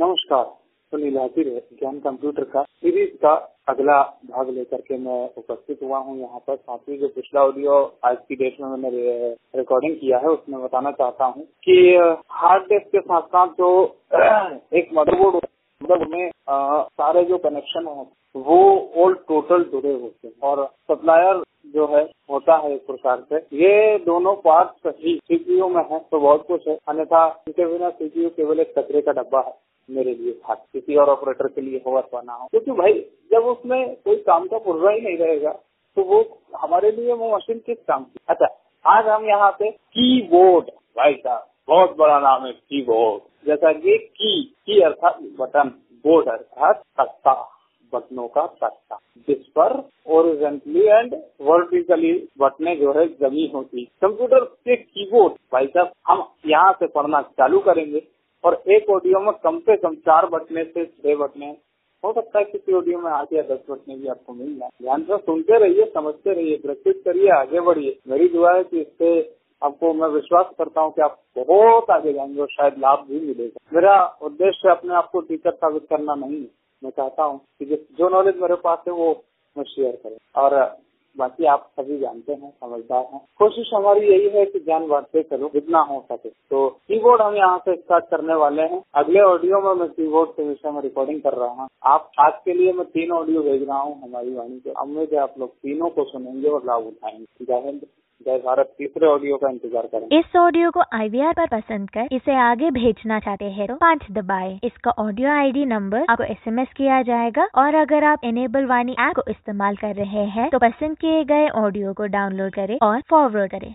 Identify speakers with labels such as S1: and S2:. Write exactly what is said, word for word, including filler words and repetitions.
S1: नमस्कार, सुनील हाजिर है ज्ञान कंप्यूटर का सीरीज का अगला भाग लेकर के मैं उपस्थित हुआ हूँ यहाँ पर। साथ ही जो पिछला ऑडियो आज की डेट में मैंने रिकॉर्डिंग किया है उसमें बताना चाहता हूँ कि हार्ड डिस्क के साथ साथ जो एक मदरबोर्ड मतलब में आ, सारे जो कनेक्शन है वो ऑल टोटल जुड़े होते हैं और सप्लायर जो है होता है एक प्रकार से। ये दोनों पार्ट सही सीपीयू में है तो बहुत कुछ है, अन्यथा इसके बिना सीपीयू केवल एक कचरे का डब्बा है मेरे लिए था, किसी और ऑपरेटर के लिए हो अथवा ना हो। क्योंकि भाई जब उसमें कोई काम का पुर्जा ही नहीं रहेगा तो वो हमारे लिए वो मशीन किस काम की। अच्छा, आज हम यहाँ पे कीबोर्ड, भाई साहब बहुत बड़ा नाम है कीबोर्ड। जैसा कि की की अर्थात बटन, बोर्ड अर्थात तख्ता, बटनों का तख्ता, जिस पर ओरिजेंटली एंड वर्टिकली बटने जो है जमी होती। कंप्यूटर के कीबोर्ड भाई साहब हम यहाँ से पढ़ना चालू करेंगे और एक ऑडियो में कम से कम चार बटने से छह बटने, हो सकता है किसी ऑडियो में आठ या दस बटने भी आपको मिल जाए। ध्यान से सुनते रहिए, समझते रहिए, प्रैक्टिस करिए, आगे बढ़िए। मेरी दुआ है कि इससे आपको, मैं विश्वास करता हूँ कि आप बहुत आगे जाएंगे और शायद लाभ भी मिलेगा। मेरा उद्देश्य अपने आप को टीचर साबित करना नहीं है, मैं चाहता हूँ कि जो नॉलेज मेरे पास है वो मैं शेयर करें और बाकी आप सभी जानते हैं, समझदार हैं। कोशिश हमारी यही है कि ज्ञान बांटते चलो जितना हो सके। तो कीबोर्ड हम यहाँ से स्टार्ट करने वाले हैं। अगले ऑडियो में मैं कीबोर्ड के विषय में रिकॉर्डिंग कर रहा हूँ। आप आज के लिए मैं तीन ऑडियो भेज रहा हूँ हमारी वाणी के। उम्मीद है आप लोग तीनों को सुनेंगे और लाभ उठाएंगे। जय हिंद, जय भारत। तीसरे ऑडियो का इंतजार करें।
S2: इस ऑडियो को आईवीआर पर पसंद कर इसे आगे भेजना चाहते हैं तो पाँच दबाएं। इसका ऑडियो आईडी नंबर आपको एसएमएस किया जाएगा और अगर आप एनेबल वाणी ऐप को इस्तेमाल कर रहे हैं तो पसंद किए गए ऑडियो को डाउनलोड करें और फॉरवर्ड करें।